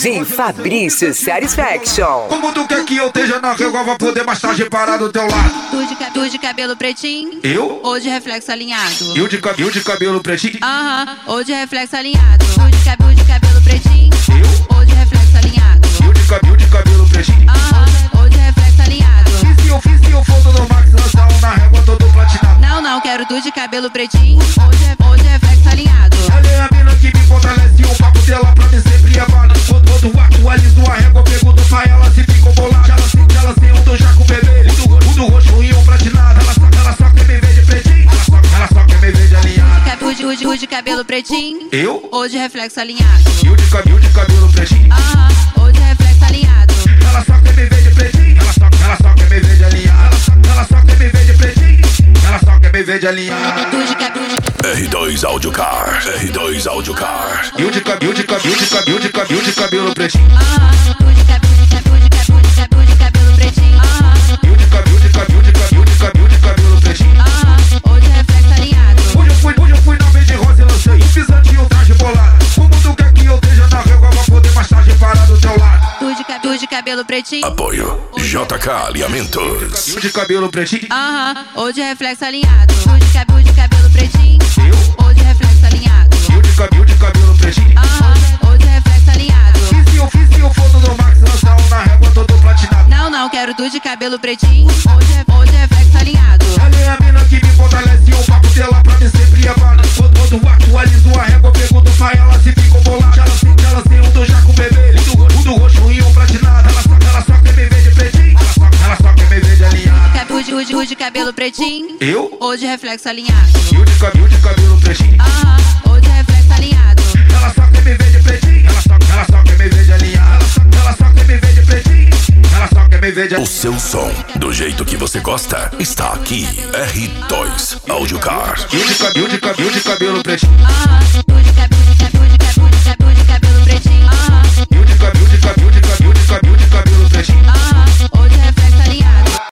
DJ Fabrício Satisfaction. Como tu quer que eu esteja na régua, vou poder mais tarde parar do teu lado? Tu de cabelo pretinho? Eu? Ou de reflexo alinhado? Eu de cabelo pretinho? Aham, ou de reflexo alinhado. Tu de cabelo pretinho? Eu? Ou de reflexo alinhado? Eu de cabelo pretinho? Aham, ou de reflexo alinhado. E se eu for no Max, lançar um na régua todo platinado? Não, quero tu de cabelo pretinho ou de reflexo alinhado. Ela é a mina que me fortalece, o papo dela pra mim sempre é válido. Quando atualizo a régua, pergunto pra ela se ficou bolado. Ela sem um do jaco vermelho, o do roxo e um platinado. Ela só quer me ver de pretinho, ela só quer me ver de alinhado. Tu de cabelo pretinho? Eu? Ou de reflexo alinhado? Eu de cabelo pretinho? Aham, ou de reflexo alinhado. Ela só quer me ver de pretinho, ela só quer me ver de alinhado. Ela só quer me ver de pretinho, ela só quer me ver de alinhado. R2 Audiocar, R2 Audiocar. Eu de cabelo pretinho. Aham, tu de cabelo pretinho. Aham, Eu de cabelo pretinho. aham, ou de reflexo alinhado. Hoje eu fui na vez de rosa e lancei um pisante e um traje bolado. Como tu quer que eu esteja na régua, vou poder mais tarde parar do teu lado? Tu de cabelo pretinho? Apoio JK Alinhamentos. Eu de cabelo pretinho? Aham, ou de reflexo alinhado. Tu de cabelo pretinho? Eu? Ou de reflexo alinhado. Eu de cabelo pretinho? Aham, ou de reflexo alinhado. E se eu for no Max, lançar um na régua todo platinado? Não, quero tu de cabelo pretinho ou de reflexo alinhado. Ela é a mina que me fortalece, o papo dela pra mim sempre é válido. Quando atualizo a régua, pergunto pra ela se ficou bolado. Ela sem um do jaco vermelho, o do roxo e um platinado. Ela só quer me ver de pretinho, ela só quer me ver de alinhado. Tu de cabelo pretinho? Eu? Ou de reflexo alinhado? Eu de cabelo pretinho? Aham, ou de reflexo alinhado. Ela só quer me ver de pretinho, ela só quer me ver de alinhado. Ela só quer me ver de pretinho, ela só quer me ver de alinhado. O seu som, do jeito que você gosta, está aqui. R2 Audiocar. Eu de cabelo pretinho? Aham, tu de